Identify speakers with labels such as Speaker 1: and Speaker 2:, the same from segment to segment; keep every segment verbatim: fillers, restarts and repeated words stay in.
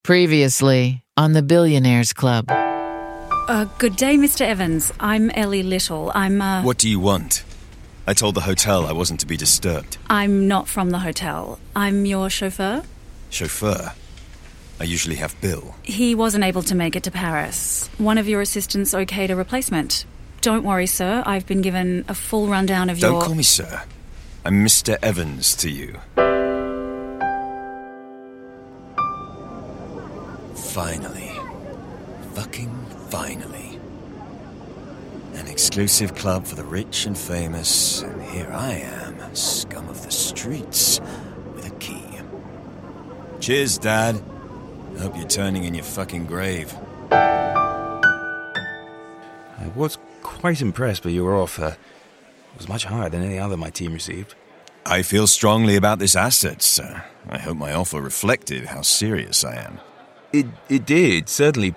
Speaker 1: Previously on the Billionaires Club.
Speaker 2: Uh, good day, Mister Evans. I'm Ellie Little. I'm, uh...
Speaker 3: What do you want? I told the hotel I wasn't to be disturbed.
Speaker 2: I'm not from the hotel. I'm your chauffeur.
Speaker 3: Chauffeur? I usually have Bill.
Speaker 2: He wasn't able to make it to Paris. One of your assistants okayed a replacement. Don't worry, sir. I've been given a full rundown of
Speaker 3: Don't
Speaker 2: your...
Speaker 3: Don't call me sir. I'm Mister Evans to you. Finally. Fucking finally. An exclusive club for the rich and famous, and here I am, scum of the streets, with a key. Cheers, Dad. I hope you're turning in your fucking grave.
Speaker 4: I was quite impressed by your offer. It was much higher than any other my team received.
Speaker 3: I feel strongly about this asset, sir. I hope my offer reflected how serious I am.
Speaker 4: It it did, certainly.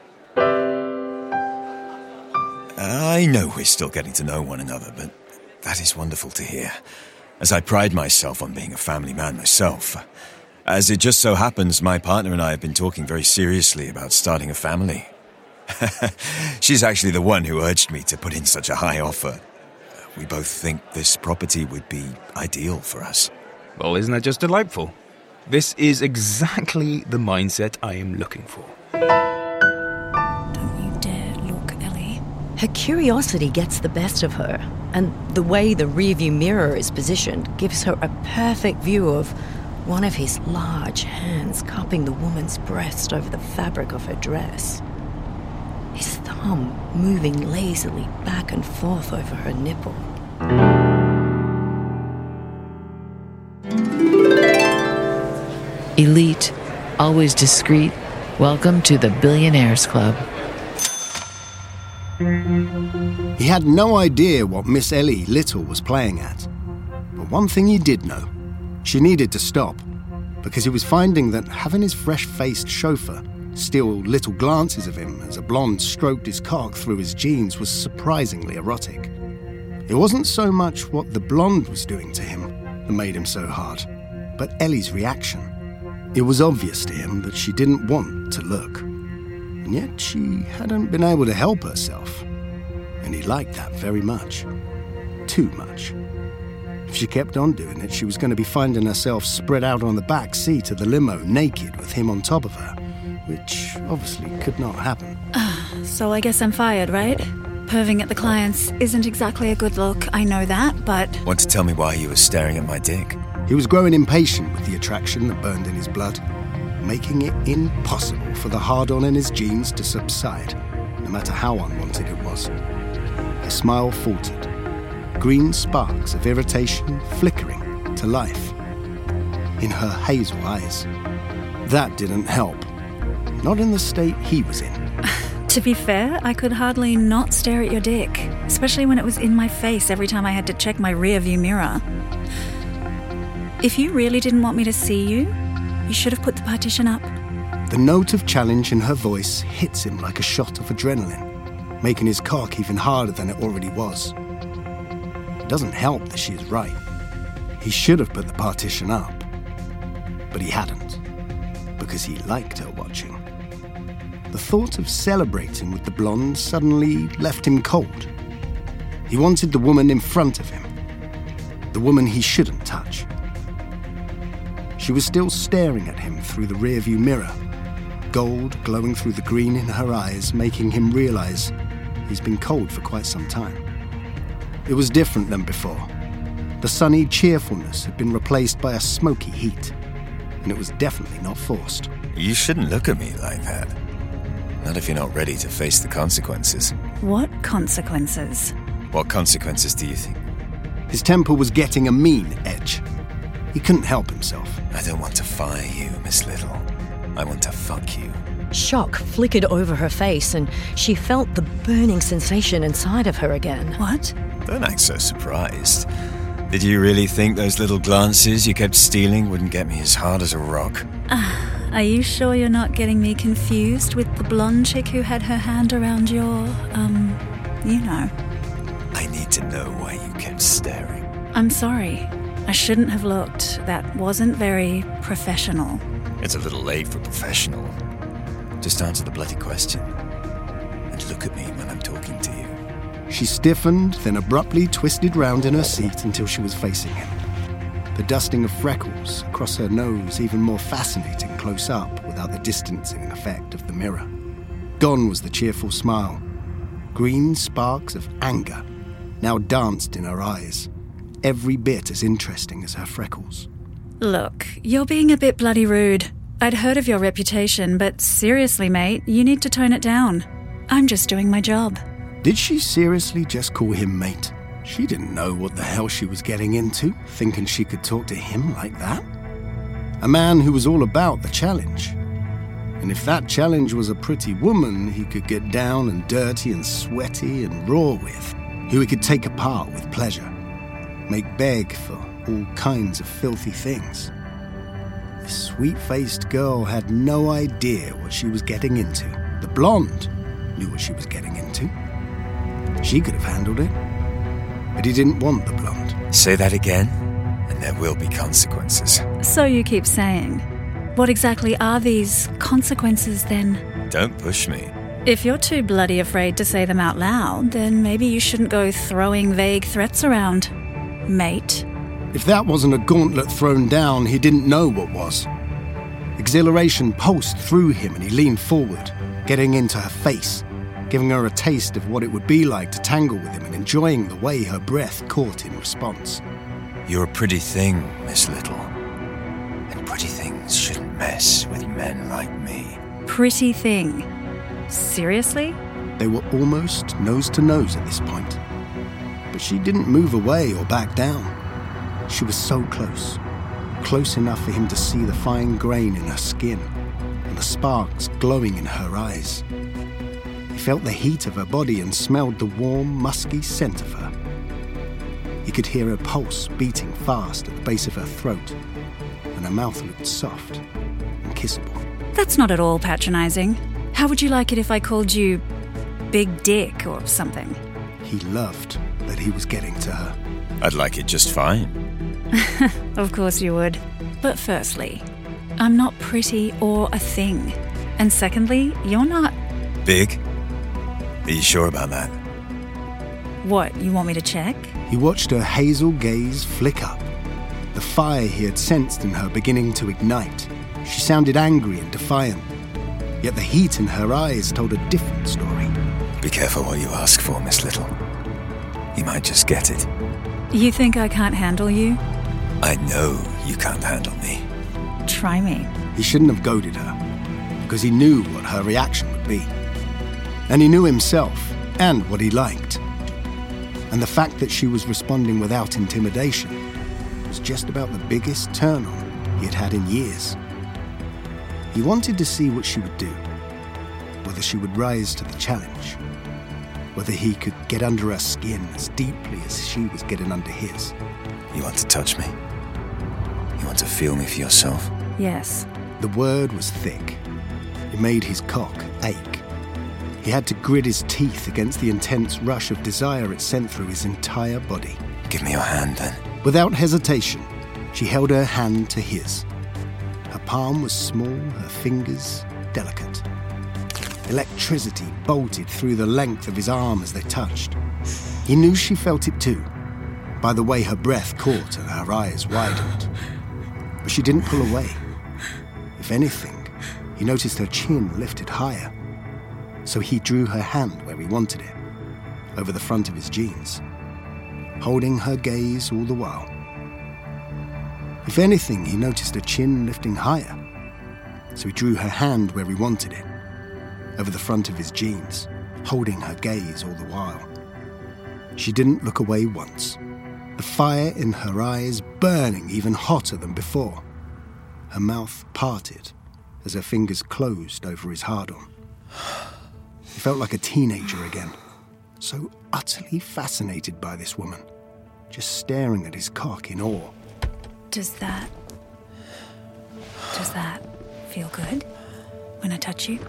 Speaker 3: I know we're still getting to know one another, but that is wonderful to hear, as I pride myself on being a family man myself. As it just so happens, my partner and I have been talking very seriously about starting a family. She's actually the one who urged me to put in such a high offer. We both think this property would be ideal for us.
Speaker 4: Well, isn't that just delightful? This is exactly the mindset I am looking for.
Speaker 2: Don't you dare look, Ellie.
Speaker 5: Her curiosity gets the best of her, and the way the rearview mirror is positioned gives her a perfect view of one of his large hands cupping the woman's breast over the fabric of her dress. His thumb moving lazily back and forth over her nipple.
Speaker 1: Elite, always discreet. Welcome to the Billionaires Club.
Speaker 6: He had no idea what Miss Ellie Little was playing at. But one thing he did know. She needed to stop, because he was finding that having his fresh-faced chauffeur steal little glances of him as a blonde stroked his cock through his jeans was surprisingly erotic. It wasn't so much what the blonde was doing to him that made him so hard, but Ellie's reaction. It was obvious to him that she didn't want to look, and yet she hadn't been able to help herself, and he liked that very much. Too much. If she kept on doing it, she was going to be finding herself spread out on the back seat of the limo naked with him on top of her, which obviously could not happen.
Speaker 2: So I guess I'm fired, right? Perving at the clients isn't exactly a good look, I know that, but...
Speaker 3: Want to tell me why you were staring at my dick?
Speaker 6: He was growing impatient with the attraction that burned in his blood, making it impossible for the hard-on in his jeans to subside, no matter how unwanted it was. Her smile faltered, green sparks of irritation flickering to life in her hazel eyes. That didn't help. Not in the state he was in.
Speaker 2: To be fair, I could hardly not stare at your dick, especially when it was in my face every time I had to check my rearview mirror. If you really didn't want me to see you, you should have put the partition up.
Speaker 6: The note of challenge in her voice hits him like a shot of adrenaline, making his cock even harder than it already was. It doesn't help that she is right. He should have put the partition up, but he hadn't, because he liked her watching. The thought of celebrating with the blonde suddenly left him cold. He wanted the woman in front of him, the woman he shouldn't touch. She was still staring at him through the rearview mirror, gold glowing through the green in her eyes, making him realize he's been cold for quite some time. It was different than before. The sunny cheerfulness had been replaced by a smoky heat, and it was definitely not forced.
Speaker 3: You shouldn't look at me like that. Not if you're not ready to face the consequences.
Speaker 2: What consequences?
Speaker 3: What consequences do you think?
Speaker 6: His temper was getting a mean edge. He couldn't help himself.
Speaker 3: I don't want to fire you, Miss Little. I want to fuck you.
Speaker 5: Shock flickered over her face, and she felt the burning sensation inside of her again.
Speaker 2: What?
Speaker 3: Don't act so surprised. Did you really think those little glances you kept stealing wouldn't get me as hard as a rock?
Speaker 2: Uh, are you sure you're not getting me confused with the blonde chick who had her hand around your, um, you know?
Speaker 3: I need to know why you kept staring.
Speaker 2: I'm sorry. I shouldn't have looked. That wasn't very professional.
Speaker 3: It's a little late for professional. Just answer the bloody question. And look at me when I'm talking to you.
Speaker 6: She stiffened, then abruptly twisted round in her seat until she was facing him. The dusting of freckles across her nose even more fascinating close up without the distancing effect of the mirror. Gone was the cheerful smile. Green sparks of anger now danced in her eyes, every bit as interesting as her freckles.
Speaker 2: Look, you're being a bit bloody rude. I'd heard of your reputation, but seriously, mate, you need to tone it down. I'm just doing my job.
Speaker 6: Did she seriously just call him mate? She didn't know what the hell she was getting into, thinking she could talk to him like that. A man who was all about the challenge. And if that challenge was a pretty woman he could get down and dirty and sweaty and raw with, who he could take apart with pleasure, make beg for all kinds of filthy things. This sweet-faced girl had no idea what she was getting into. The blonde knew what she was getting into. She could have handled it. But he didn't want the blonde.
Speaker 3: Say that again, and there will be consequences.
Speaker 2: So you keep saying. What exactly are these consequences then?
Speaker 3: Don't push me.
Speaker 2: If you're too bloody afraid to say them out loud, then maybe you shouldn't go throwing vague threats around, mate.
Speaker 6: If that wasn't a gauntlet thrown down, he didn't know what was. Exhilaration pulsed through him and he leaned forward, getting into her face, giving her a taste of what it would be like to tangle with him and enjoying the way her breath caught in response.
Speaker 3: You're a pretty thing, Miss Little. And pretty things shouldn't mess with men like me.
Speaker 2: Pretty thing? Seriously?
Speaker 6: They were almost nose to nose at this point. But she didn't move away or back down. She was so close. Close enough for him to see the fine grain in her skin and the sparks glowing in her eyes. He felt the heat of her body and smelled the warm, musky scent of her. He could hear her pulse beating fast at the base of her throat, and her mouth looked soft and kissable.
Speaker 2: That's not at all patronizing. How would you like it if I called you Big Dick or something?
Speaker 6: He loved that he was getting to her.
Speaker 3: I'd like it just fine.
Speaker 2: Of course you would. But firstly, I'm not pretty or a thing. And secondly, you're not...
Speaker 3: Big? Are you sure about that?
Speaker 2: What, you want me to check?
Speaker 6: He watched her hazel gaze flick up, the fire he had sensed in her beginning to ignite. She sounded angry and defiant, yet the heat in her eyes told a different story.
Speaker 3: Be careful what you ask for, Miss Little. You might just get it.
Speaker 2: You think I can't handle you?
Speaker 3: I know you can't handle me.
Speaker 2: Try me.
Speaker 6: He shouldn't have goaded her, because he knew what her reaction would be. And he knew himself, and what he liked. And the fact that she was responding without intimidation was just about the biggest turn-on he had had in years. He wanted to see what she would do, whether she would rise to the challenge, whether he could get under her skin as deeply as she was getting under his.
Speaker 3: You want to touch me? You want to feel me for yourself?
Speaker 2: Yes.
Speaker 6: The word was thick. It made his cock ache. He had to grit his teeth against the intense rush of desire it sent through his entire body.
Speaker 3: Give me your hand, then.
Speaker 6: Without hesitation, she held her hand to his. Her palm was small, her fingers delicate. Electricity bolted through the length of his arm as they touched. He knew she felt it too, by the way her breath caught and her eyes widened. But she didn't pull away. If anything, he noticed her chin lifted higher. So he drew her hand where he wanted it, over the front of his jeans, holding her gaze all the while. If anything, he noticed her chin lifting higher, so he drew her hand where he wanted it, over the front of his jeans, holding her gaze all the while. She didn't look away once, the fire in her eyes burning even hotter than before. Her mouth parted as her fingers closed over his hard-on. He felt like a teenager again, so utterly fascinated by this woman, just staring at his cock in awe.
Speaker 2: Does that... Does that feel good when I touch you?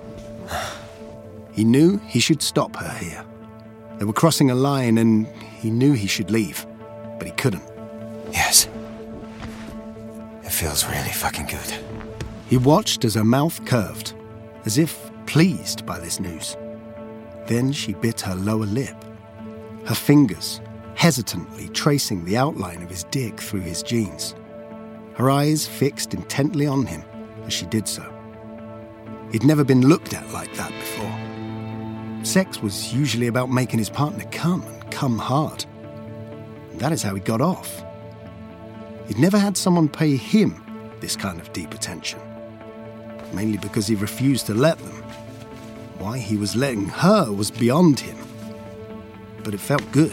Speaker 6: He knew he should stop her here. They were crossing a line and he knew he should leave, but he couldn't.
Speaker 3: Yes. It feels really fucking good.
Speaker 6: He watched as her mouth curved, as if pleased by this news. Then she bit her lower lip, her fingers hesitantly tracing the outline of his dick through his jeans, her eyes fixed intently on him as she did so. He'd never been looked at like that before. Sex was usually about making his partner come, and come hard. And that is how he got off. He'd never had someone pay him this kind of deep attention, mainly because he refused to let them. Why he was letting her was beyond him. But it felt good.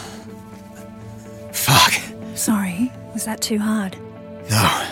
Speaker 3: Fuck.
Speaker 2: Sorry, was that too hard?
Speaker 3: No.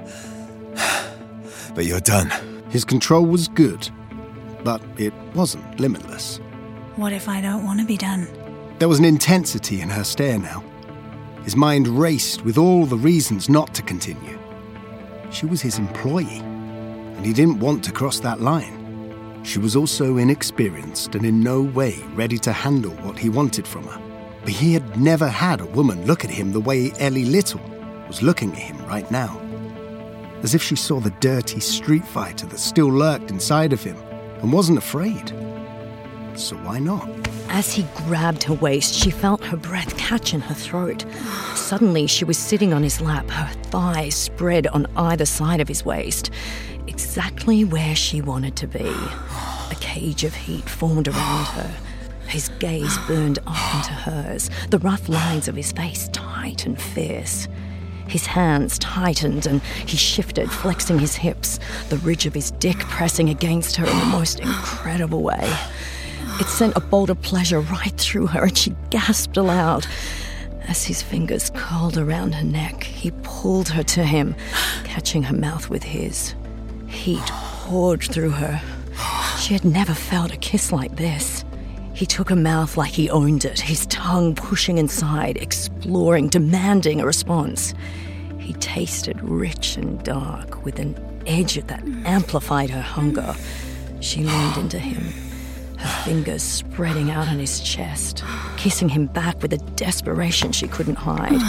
Speaker 3: But you're done.
Speaker 6: His control was good, but it wasn't limitless.
Speaker 2: What if I don't want to be done?
Speaker 6: There was an intensity in her stare now. His mind raced with all the reasons not to continue. She was his employee, and he didn't want to cross that line. She was also inexperienced and in no way ready to handle what he wanted from her. But he had never had a woman look at him the way Ellie Little was looking at him right now. As if she saw the dirty street fighter that still lurked inside of him and wasn't afraid. So why not?
Speaker 5: As he grabbed her waist, she felt her breath catch in her throat. Suddenly, she was sitting on his lap, her thighs spread on either side of his waist, exactly where she wanted to be. A cage of heat formed around her. His gaze burned up into hers, the rough lines of his face tight and fierce. His hands tightened and he shifted, flexing his hips, the ridge of his dick pressing against her in the most incredible way. It sent a bolt of pleasure right through her, and she gasped aloud. As his fingers curled around her neck, he pulled her to him, catching her mouth with his. Heat poured through her. She had never felt a kiss like this. He took her mouth like he owned it, his tongue pushing inside, exploring, demanding a response. He tasted rich and dark, with an edge that amplified her hunger. She leaned into him, her fingers spreading out on his chest, kissing him back with a desperation she couldn't hide.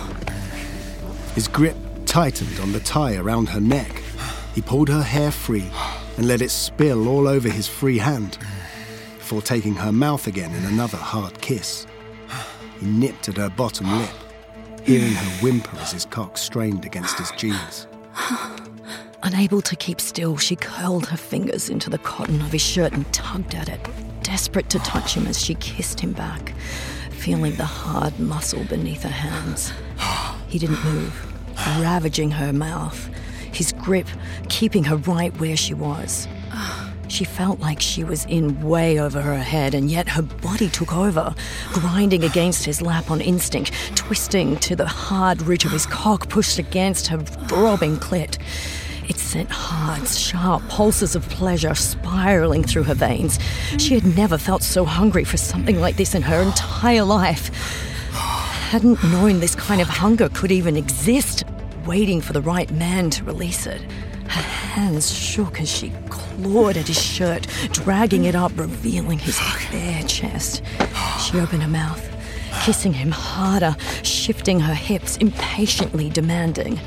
Speaker 6: His grip tightened on the tie around her neck. He pulled her hair free and let it spill all over his free hand, before taking her mouth again in another hard kiss. He nipped at her bottom lip, hearing her whimper as his cock strained against his jeans.
Speaker 5: Unable to keep still, she curled her fingers into the cotton of his shirt and tugged at it, desperate to touch him as she kissed him back, feeling the hard muscle beneath her hands. He didn't move, ravaging her mouth, his grip keeping her right where she was. She felt like she was in way over her head, and yet her body took over, grinding against his lap on instinct, twisting to the hard ridge of his cock pushed against her throbbing clit. It sent hard, sharp pulses of pleasure spiraling through her veins. She had never felt so hungry for something like this in her entire life. Hadn't known this kind of hunger could even exist, waiting for the right man to release it. Her hands shook as she clawed at his shirt, dragging it up, revealing his bare chest. She opened her mouth, kissing him harder, shifting her hips, impatiently demanding.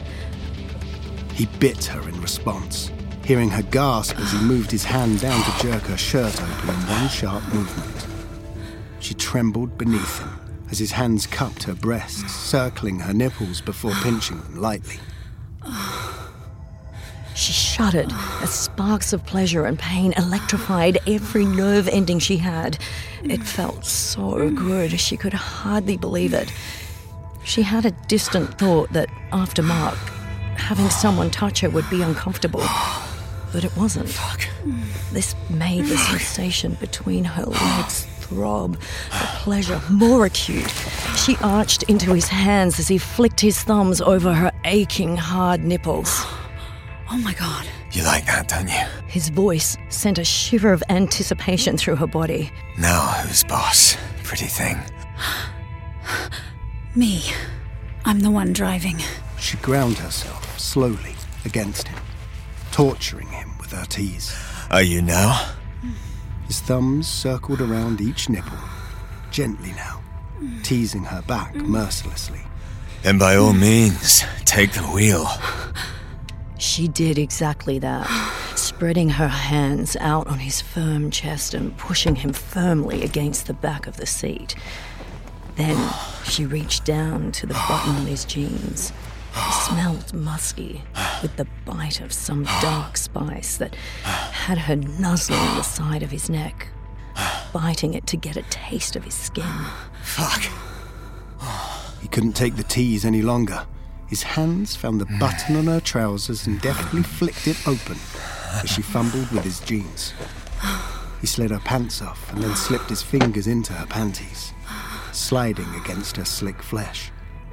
Speaker 6: He bit her in response, hearing her gasp as he moved his hand down to jerk her shirt open in one sharp movement. She trembled beneath him as his hands cupped her breasts, circling her nipples before pinching them lightly.
Speaker 5: She shuddered as sparks of pleasure and pain electrified every nerve ending she had. It felt so good, she could hardly believe it. She had a distant thought that, after Mark, having someone touch her would be uncomfortable. But it wasn't. This made the sensation between her legs throb, the pleasure more acute. She arched into his hands as he flicked his thumbs over her aching, hard nipples.
Speaker 2: Oh my God.
Speaker 3: You like that, don't you?
Speaker 5: His voice sent a shiver of anticipation through her body.
Speaker 3: Now who's boss, pretty thing?
Speaker 2: Me. I'm the one driving.
Speaker 6: She ground herself slowly against him, torturing him with her tease.
Speaker 3: Are you now?
Speaker 6: His thumbs circled around each nipple, gently now, teasing her back mercilessly.
Speaker 3: Then by all means, take the wheel.
Speaker 5: She did exactly that, spreading her hands out on his firm chest and pushing him firmly against the back of the seat. Then she reached down to the button on his jeans. It smelled musky, with the bite of some dark spice that had her nuzzling the side of his neck, biting it to get a taste of his skin.
Speaker 3: Fuck.
Speaker 6: He couldn't take the tease any longer. His hands found the button on her trousers and deftly flicked it open as she fumbled with his jeans. He slid her pants off and then slipped his fingers into her panties, sliding against her slick flesh.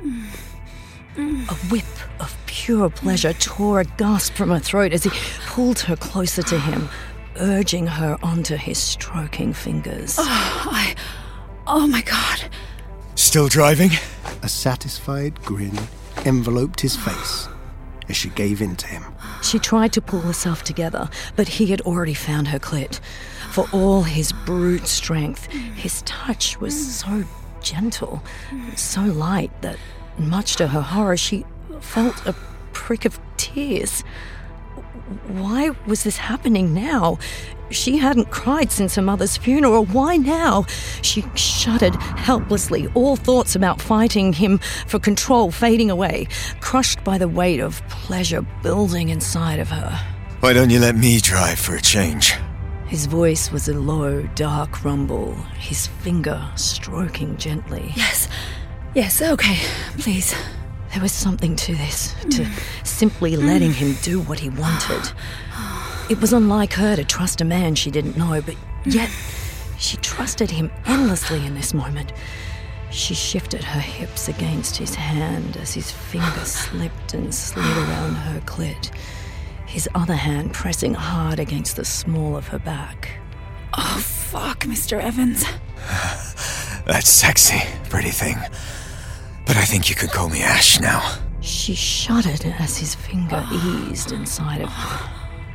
Speaker 5: A whip of pure pleasure tore a gasp from her throat as he pulled her closer to him, urging her onto his stroking fingers.
Speaker 2: Oh, I... Oh, my God.
Speaker 3: Still driving?
Speaker 6: A satisfied grin enveloped his face as she gave in to him.
Speaker 5: She tried to pull herself together, but he had already found her clit. For all his brute strength, his touch was so gentle, so light that, much to her horror, she felt a prick of tears. Why was this happening now? She hadn't cried since her mother's funeral. Why now? She shuddered helplessly, all thoughts about fighting him for control fading away, crushed by the weight of pleasure building inside of her.
Speaker 3: Why don't you let me drive for a change?
Speaker 5: His voice was a low, dark rumble, his finger stroking gently.
Speaker 2: Yes. Yes, okay. Please.
Speaker 5: There was something to this, to simply letting him do what he wanted. It was unlike her to trust a man she didn't know, but yet she trusted him endlessly in this moment. She shifted her hips against his hand as his finger slipped and slid around her clit, his other hand pressing hard against the small of her back.
Speaker 2: Oh, fuck, Mister Evans.
Speaker 3: That's sexy, pretty thing. But I think you could call me Ash now.
Speaker 5: She shuddered as his finger eased inside of her.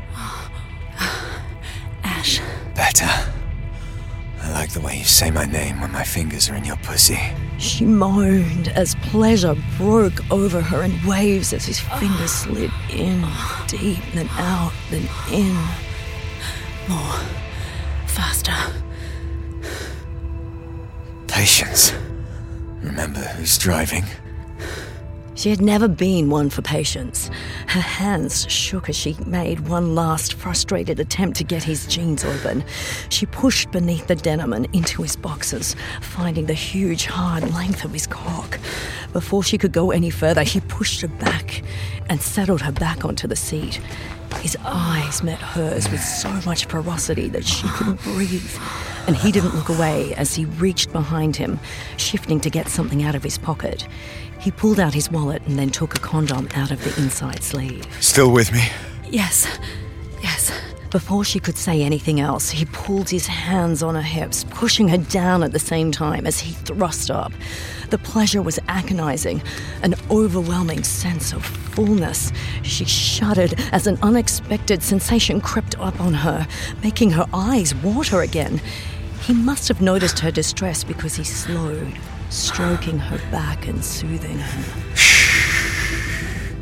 Speaker 2: Ash.
Speaker 3: Better. I like the way you say my name when my fingers are in your pussy.
Speaker 5: She moaned as pleasure broke over her in waves as his fingers slid in, deep, then out, then in.
Speaker 2: More. Faster.
Speaker 3: Patience. Remember who's driving?
Speaker 5: She had never been one for patience. Her hands shook as she made one last frustrated attempt to get his jeans open. She pushed beneath the denim and into his boxers, finding the huge, hard length of his cock. Before she could go any further, he pushed her back and settled her back onto the seat. His eyes met hers with so much ferocity that she couldn't breathe, and he didn't look away as he reached behind him, shifting to get something out of his pocket. He pulled out his wallet and then took a condom out of the inside sleeve.
Speaker 3: Still with me?
Speaker 2: Yes. Yes.
Speaker 5: Before she could say anything else, he pulled his hands on her hips, pushing her down at the same time as he thrust up. The pleasure was agonizing, an overwhelming sense of fullness. She shuddered as an unexpected sensation crept up on her, making her eyes water again. He must have noticed her distress because he slowed, stroking her back and soothing her.
Speaker 3: Shh.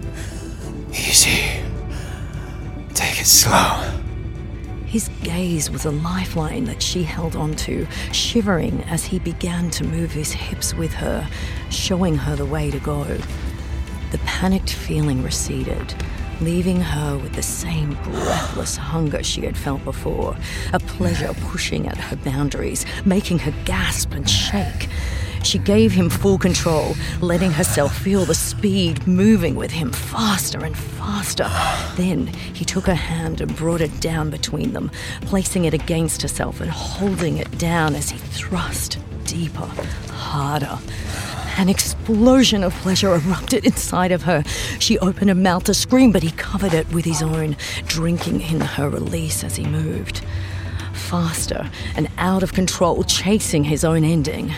Speaker 3: Easy. Take it slow.
Speaker 5: His gaze was a lifeline that she held onto, shivering as he began to move his hips with her, showing her the way to go. The panicked feeling receded, leaving her with the same breathless hunger she had felt before, a pleasure pushing at her boundaries, making her gasp and shake. She gave him full control, letting herself feel the speed moving with him faster and faster. Then he took her hand and brought it down between them, placing it against herself and holding it down as he thrust deeper, harder. An explosion of pleasure erupted inside of her. She opened her mouth to scream, but he covered it with his own, drinking in her release as he moved. Faster and out of control, chasing his own ending.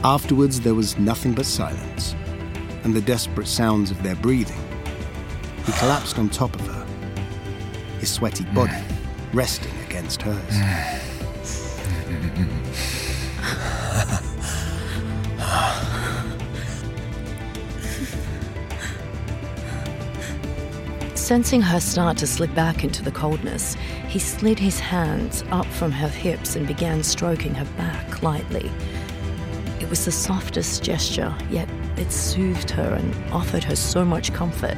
Speaker 6: Afterwards, there was nothing but silence and the desperate sounds of their breathing. He collapsed on top of her, his sweaty body resting against hers.
Speaker 5: Sensing her start to slip back into the coldness, he slid his hands up from her hips and began stroking her back lightly. It was the softest gesture, yet it soothed her and offered her so much comfort.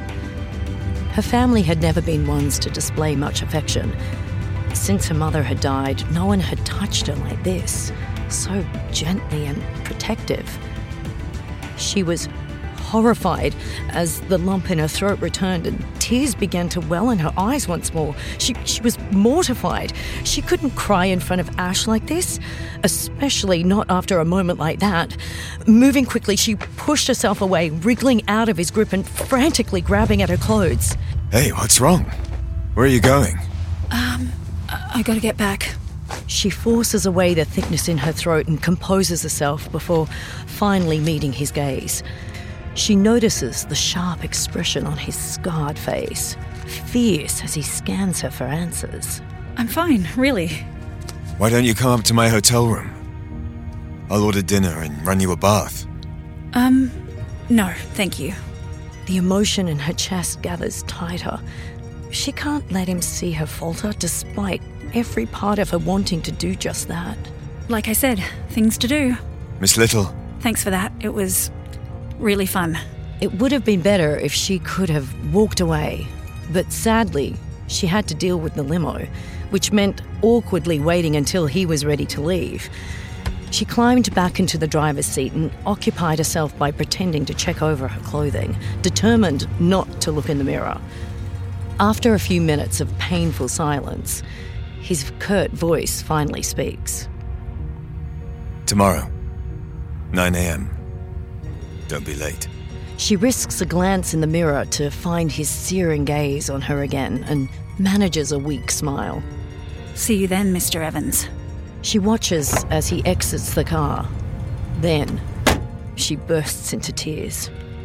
Speaker 5: Her family had never been ones to display much affection. Since her mother had died, no one had touched her like this, so gently and protective. She was horrified as the lump in her throat returned and tears began to well in her eyes once more. She, she was mortified. She couldn't cry in front of Ash like this, especially not after a moment like that. Moving quickly, she pushed herself away, wriggling out of his grip and frantically grabbing at her clothes.
Speaker 3: Hey, what's wrong? Where are you going?
Speaker 2: Um, I gotta get back.
Speaker 5: She forces away the thickness in her throat and composes herself before finally meeting his gaze. She notices the sharp expression on his scarred face, fierce as he scans her for answers.
Speaker 2: I'm fine, really.
Speaker 3: Why don't you come up to my hotel room? I'll order dinner and run you a bath.
Speaker 2: Um, no, thank you.
Speaker 5: The emotion in her chest gathers tighter. She can't let him see her falter, despite every part of her wanting to do just that.
Speaker 2: Like I said, things to do.
Speaker 3: Miss Little.
Speaker 2: Thanks for that. It was really fun.
Speaker 5: It would have been better if she could have walked away, but sadly, she had to deal with the limo, which meant awkwardly waiting until he was ready to leave. She climbed back into the driver's seat and occupied herself by pretending to check over her clothing, determined not to look in the mirror. After a few minutes of painful silence, his curt voice finally speaks.
Speaker 3: Tomorrow, nine a.m. Don't be late.
Speaker 5: She risks a glance in the mirror to find his searing gaze on her again and manages a weak smile.
Speaker 2: See you then, Mister Evans.
Speaker 5: She watches as he exits the car. Then, she bursts into tears.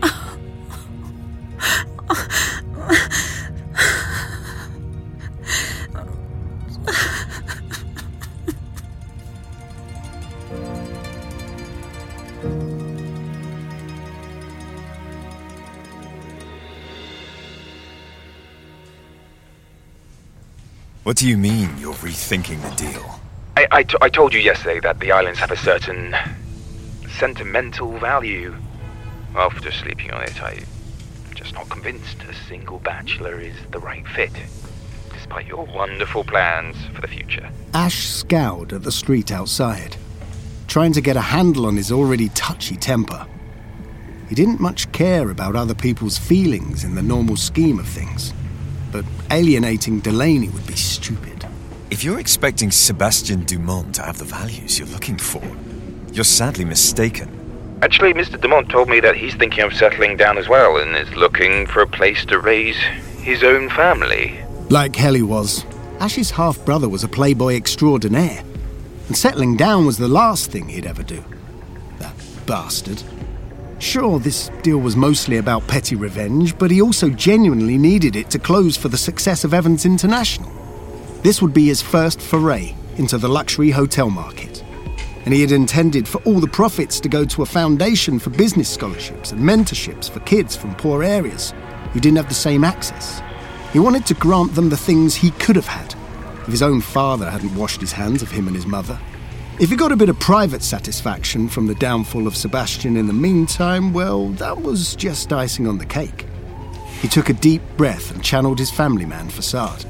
Speaker 3: What do you mean you're rethinking the deal?
Speaker 4: I, I, t- I told you yesterday that the islands have a certain sentimental value. After sleeping on it, I'm just not convinced a single bachelor is the right fit, despite your wonderful plans for the future.
Speaker 6: Ash scowled at the street outside, trying to get a handle on his already touchy temper. He didn't much care about other people's feelings in the normal scheme of things, but alienating Delaney would be stupid.
Speaker 3: If you're expecting Sebastian Dumont to have the values you're looking for, you're sadly mistaken.
Speaker 4: Actually, Mister Dumont told me that he's thinking of settling down as well and is looking for a place to raise his own family.
Speaker 6: Like Helly was, Ash's half-brother was a playboy extraordinaire, and settling down was the last thing he'd ever do. That bastard. Sure, this deal was mostly about petty revenge, but he also genuinely needed it to close for the success of Evans International. This would be his first foray into the luxury hotel market, and he had intended for all the profits to go to a foundation for business scholarships and mentorships for kids from poor areas who didn't have the same access. He wanted to grant them the things he could have had if his own father hadn't washed his hands of him and his mother. If he got a bit of private satisfaction from the downfall of Sebastian in the meantime, well, that was just icing on the cake. He took a deep breath and channeled his family man facade.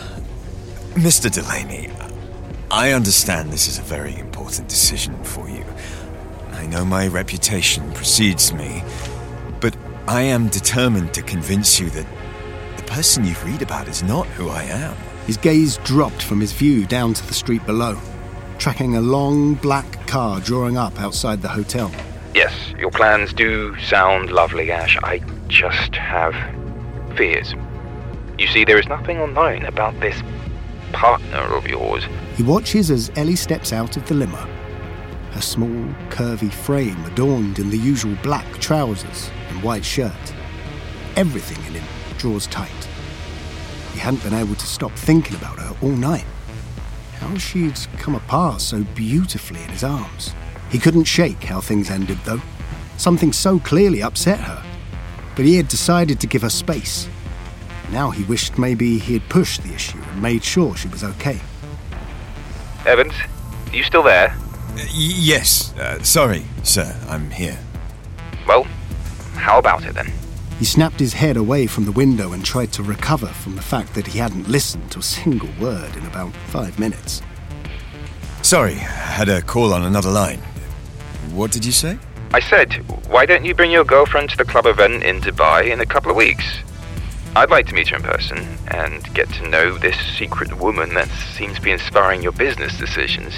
Speaker 3: Mister Delaney, I understand this is a very important decision for you. I know my reputation precedes me, but I am determined to convince you that the person you read about is not who I am.
Speaker 6: His gaze dropped from his view down to the street below, tracking a long black car drawing up outside the hotel.
Speaker 4: Yes, your plans do sound lovely, Ash. I just have fears. You see, there is nothing online about this partner of yours.
Speaker 6: He watches as Ellie steps out of the limo, her small, curvy frame adorned in the usual black trousers and white shirt. Everything in him draws tight. He hadn't been able to stop thinking about her all night. How she'd come apart so beautifully in his arms. He couldn't shake how things ended, though. Something so clearly upset her. But he had decided to give her space. Now he wished maybe he had pushed the issue and made sure she was okay.
Speaker 4: Evans, are you still there?
Speaker 3: Uh, y- yes. Uh, sorry, sir. I'm here.
Speaker 4: Well, how about it then?
Speaker 6: He snapped his head away from the window and tried to recover from the fact that he hadn't listened to a single word in about five minutes.
Speaker 3: Sorry, I had a call on another line. What did you say?
Speaker 4: I said, why don't you bring your girlfriend to the club event in Dubai in a couple of weeks? I'd like to meet her in person and get to know this secret woman that seems to be inspiring your business decisions.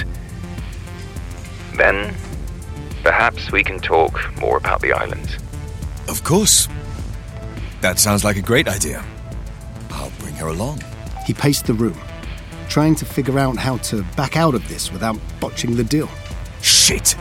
Speaker 4: Then, perhaps we can talk more about the islands.
Speaker 3: Of course. That sounds like a great idea. I'll bring her along.
Speaker 6: He paced the room, trying to figure out how to back out of this without botching the deal.
Speaker 3: Shit!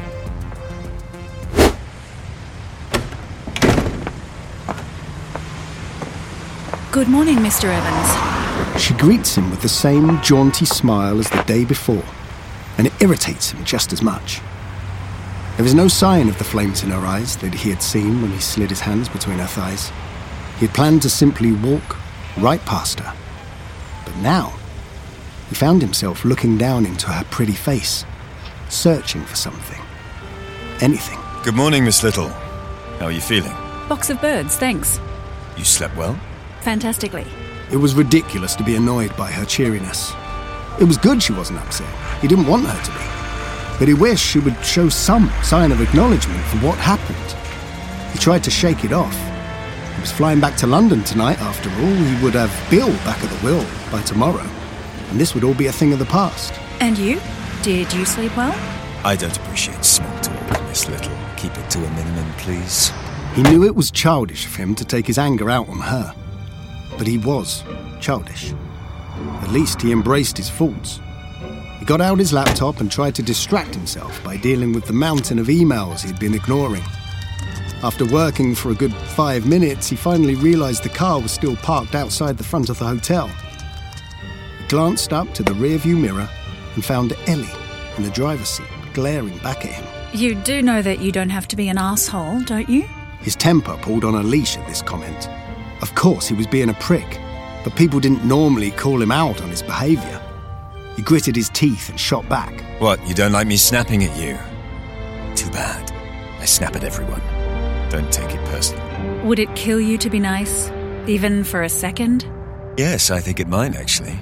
Speaker 2: Good morning, Mister Evans.
Speaker 6: She greets him with the same jaunty smile as the day before, and it irritates him just as much. There was no sign of the flames in her eyes that he had seen when he slid his hands between her thighs. He had planned to simply walk right past her. But now, he found himself looking down into her pretty face, searching for something. Anything.
Speaker 3: Good morning, Miss Little. How are you feeling?
Speaker 2: Box of birds, thanks.
Speaker 3: You slept well?
Speaker 2: Fantastically.
Speaker 6: It was ridiculous to be annoyed by her cheeriness. It was good she wasn't upset. He didn't want her to be. But he wished she would show some sign of acknowledgement for what happened. He tried to shake it off. He was flying back to London tonight, after all. He would have Bill back at the wheel by tomorrow. And this would all be a thing of the past.
Speaker 2: And you? Did you sleep well?
Speaker 3: I don't appreciate small talk, Miss Little. Keep it to a minimum, please.
Speaker 6: He knew it was childish of him to take his anger out on her. But he was childish. At least he embraced his faults. He got out his laptop and tried to distract himself by dealing with the mountain of emails he'd been ignoring. After working for a good five minutes, he finally realised the car was still parked outside the front of the hotel. He glanced up to the rearview mirror and found Ellie in the driver's seat, glaring back at him.
Speaker 2: You do know that you don't have to be an asshole, don't you?
Speaker 6: His temper pulled on a leash at this comment. Of course, he was being a prick, but people didn't normally call him out on his behaviour. He gritted his teeth and shot back.
Speaker 3: What, you don't like me snapping at you? Too bad. I snap at everyone. Don't take it personally.
Speaker 2: Would it kill you to be nice? Even for a second?
Speaker 3: Yes, I think it might, actually.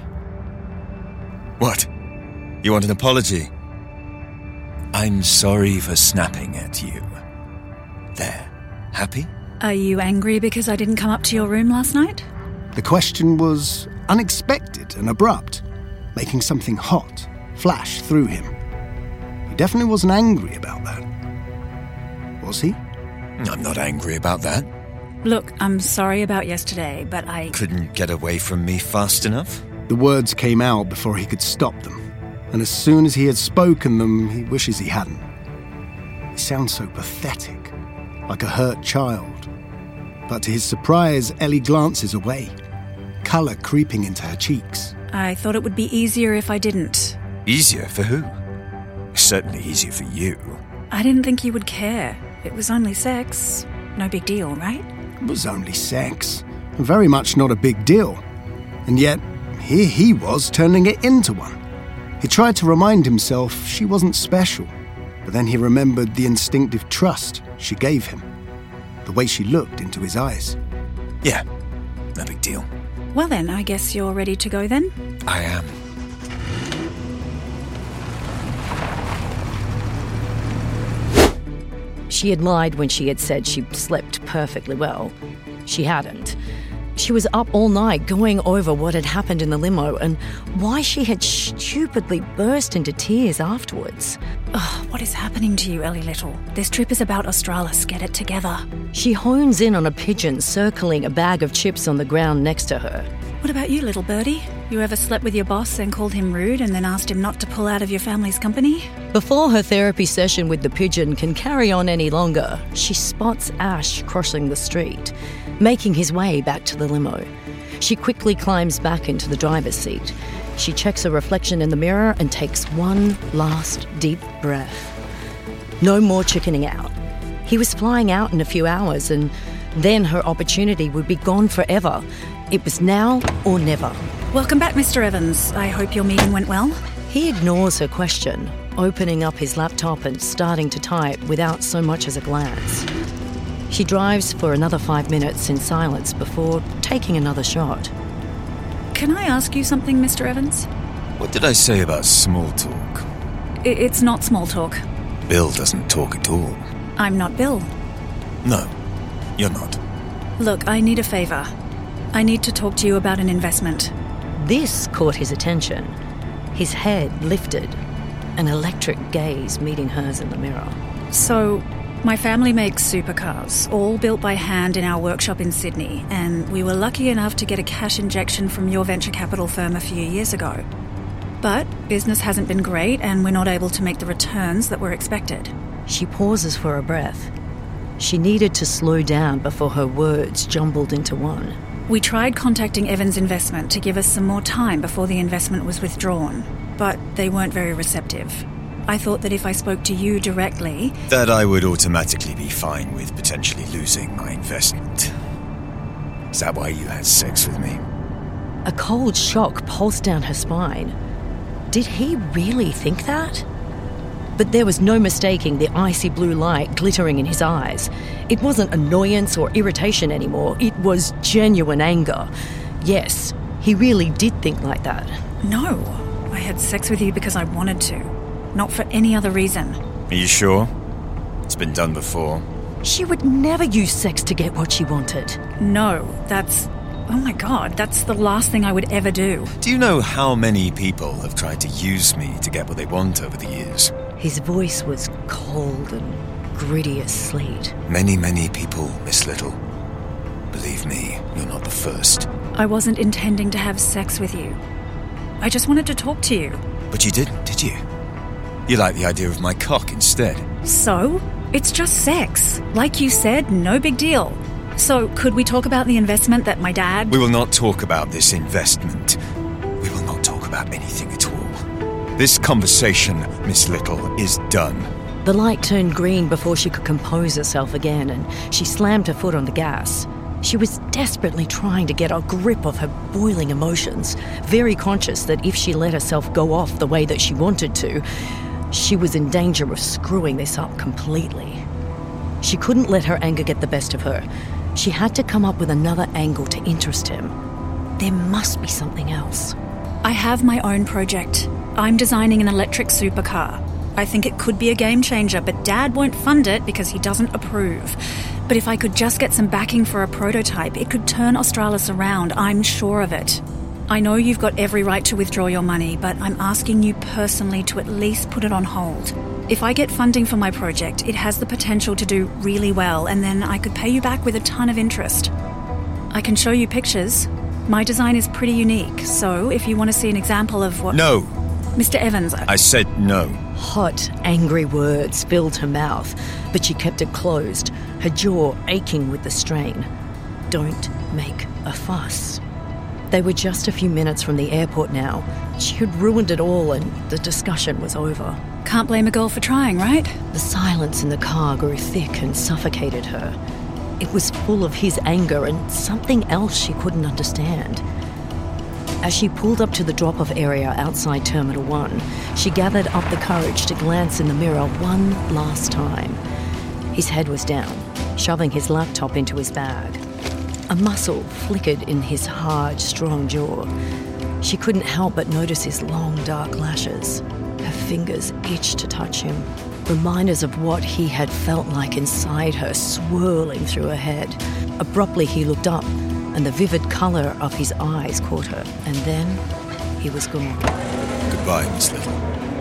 Speaker 3: What? You want an apology? I'm sorry for snapping at you. There. Happy?
Speaker 2: Are you angry because I didn't come up to your room last night?
Speaker 6: The question was unexpected and abrupt, making something hot flash through him. He definitely wasn't angry about that. Was he?
Speaker 3: I'm not angry about that.
Speaker 2: Look, I'm sorry about yesterday, but I...
Speaker 3: Couldn't get away from me fast enough?
Speaker 6: The words came out before he could stop them, and as soon as he had spoken them, he wishes he hadn't. He sounds so pathetic, like a hurt child. But to his surprise, Ellie glances away, colour creeping into her cheeks.
Speaker 2: I thought it would be easier if I didn't.
Speaker 3: Easier for who? Certainly easier for you.
Speaker 2: I didn't think you would care. It was only sex. No big deal, right?
Speaker 6: It was only sex. Very much not a big deal. And yet, here he was turning it into one. He tried to remind himself she wasn't special, but then he remembered the instinctive trust she gave him. The way she looked into his eyes.
Speaker 3: Yeah, no big deal.
Speaker 2: Well then, I guess you're ready to go then?
Speaker 3: I am.
Speaker 5: She had lied when she had said she slept perfectly well. She hadn't. She was up all night going over what had happened in the limo and why she had stupidly burst into tears afterwards.
Speaker 2: Ugh, what is happening to you, Ellie Little? This trip is about Australis. Get it together.
Speaker 5: She hones in on a pigeon circling a bag of chips on the ground next to her.
Speaker 2: What about you, little birdie? You ever slept with your boss and called him rude and then asked him not to pull out of your family's company?
Speaker 5: Before her therapy session with the pigeon can carry on any longer, she spots Ash crossing the street, making his way back to the limo. She quickly climbs back into the driver's seat. She checks her reflection in the mirror and takes one last deep breath. No more chickening out. He was flying out in a few hours, and then her opportunity would be gone forever. It was now or never.
Speaker 2: Welcome back, Mister Evans. I hope your meeting went well.
Speaker 5: He ignores her question, opening up his laptop and starting to type without so much as a glance. She drives for another five minutes in silence before taking another shot.
Speaker 2: Can I ask you something, Mister Evans?
Speaker 3: What did I say about small talk?
Speaker 2: I- it's not small talk.
Speaker 3: Bill doesn't talk at all.
Speaker 2: I'm not Bill.
Speaker 3: No, you're not.
Speaker 2: Look, I need a favour. I need to talk to you about an investment.
Speaker 5: This caught his attention. His head lifted, an electric gaze meeting hers in the mirror.
Speaker 2: So, my family makes supercars, all built by hand in our workshop in Sydney, and we were lucky enough to get a cash injection from your venture capital firm a few years ago. But business hasn't been great, and we're not able to make the returns that were expected.
Speaker 5: She pauses for a breath. She needed to slow down before her words jumbled into one.
Speaker 2: We tried contacting Evans Investment to give us some more time before the investment was withdrawn, but they weren't very receptive. I thought that if I spoke to you directly...
Speaker 3: That I would automatically be fine with potentially losing my investment. Is that why you had sex with me?
Speaker 5: A cold shock pulsed down her spine. Did he really think that? But there was no mistaking the icy blue light glittering in his eyes. It wasn't annoyance or irritation anymore. It was genuine anger. Yes, he really did think like that.
Speaker 2: No, I had sex with you because I wanted to, not for any other reason.
Speaker 3: Are you sure? It's been done before.
Speaker 5: She would never use sex to get what she wanted.
Speaker 2: No, that's... Oh my God, that's the last thing I would ever do.
Speaker 3: Do you know how many people have tried to use me to get what they want over the years?
Speaker 5: His voice was cold and gritty as sleet.
Speaker 3: Many, many people, Miss Little. Believe me, you're not the first.
Speaker 2: I wasn't intending to have sex with you. I just wanted to talk to you.
Speaker 3: But you didn't, did you? You like the idea of my cock instead.
Speaker 2: So? It's just sex. Like you said, no big deal. So, could we talk about the investment that my dad...
Speaker 3: We will not talk about this investment. We will not talk about anything at all. This conversation, Miss Little, is done.
Speaker 5: The light turned green before she could compose herself again, and she slammed her foot on the gas. She was desperately trying to get a grip of her boiling emotions, very conscious that if she let herself go off the way that she wanted to, she was in danger of screwing this up completely. She couldn't let her anger get the best of her. She had to come up with another angle to interest him. There must be something else.
Speaker 2: I have my own project. I'm designing an electric supercar. I think it could be a game changer, but Dad won't fund it because he doesn't approve. But if I could just get some backing for a prototype, it could turn Australis around. I'm sure of it. I know you've got every right to withdraw your money, but I'm asking you personally to at least put it on hold. If I get funding for my project, it has the potential to do really well, and then I could pay you back with a ton of interest. I can show you pictures. My design is pretty unique, so if you want to see an example of what...
Speaker 3: No!
Speaker 2: Mister Evans... I,
Speaker 3: I said no.
Speaker 5: Hot, angry words filled her mouth, but she kept it closed, her jaw aching with the strain. Don't make a fuss. They were just a few minutes from the airport now. She had ruined it all and the discussion was over.
Speaker 2: Can't blame a girl for trying, right?
Speaker 5: The silence in the car grew thick and suffocated her. It was full of his anger and something else she couldn't understand. As she pulled up to the drop-off area outside Terminal one, she gathered up the courage to glance in the mirror one last time. His head was down, shoving his laptop into his bag. A muscle flickered in his hard, strong jaw. She couldn't help but notice his long, dark lashes. Her fingers itched to touch him, reminders of what he had felt like inside her swirling through her head. Abruptly he looked up, and the vivid colour of his eyes caught her, and then he was gone.
Speaker 3: Goodbye, Miss Little.